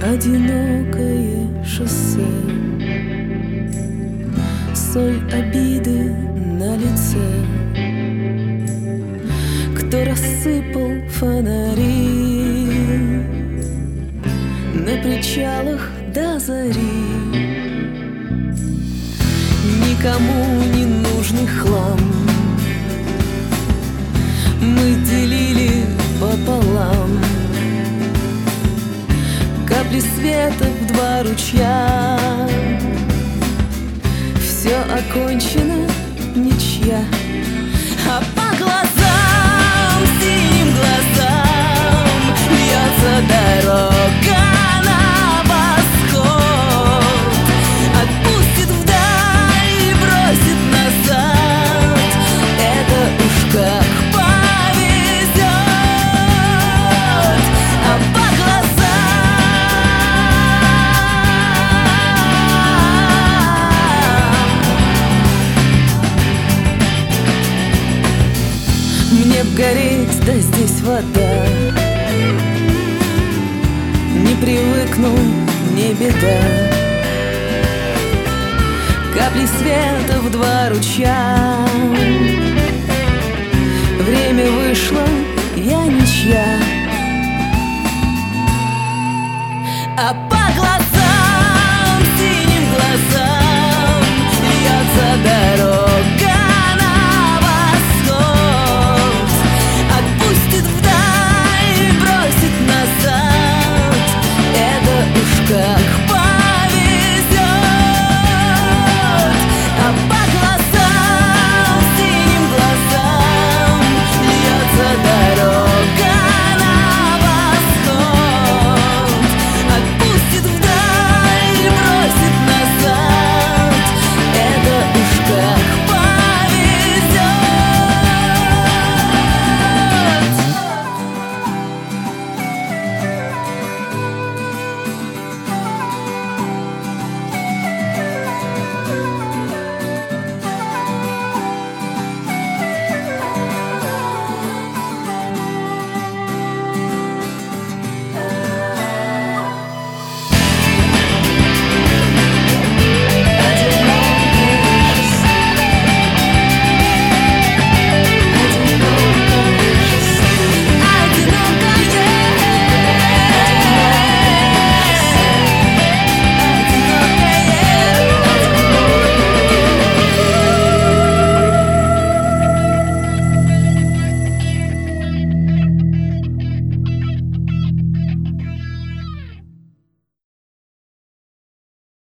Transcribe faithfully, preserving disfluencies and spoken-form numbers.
одинокое шоссе, соль обиды на лице. Кто рассыпал фонари на причалах до зари? Никому не нужный хлам мы делили пополам. Капли света в два ручья, все окончено, ничья. А по глазам, синим глазам, бьется дорога на восход. Отпустит вдаль и бросит назад, это уж как повезет. А по глазам мне б гореть, да здесь вода. Не привыкну, не беда. Капли света в два ручья. Время вышло, я ничья. А по глазам